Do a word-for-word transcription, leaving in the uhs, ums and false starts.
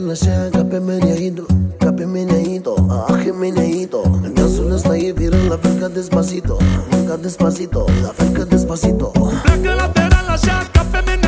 lateral așa ca pe meneaito, ca pe meneaito, ah, que meneaito. Dansul ăsta e viral la fel ca Despacito, ca Despacito, la fel ca Despacito. Pleacă lateral așa ca pe meneaito,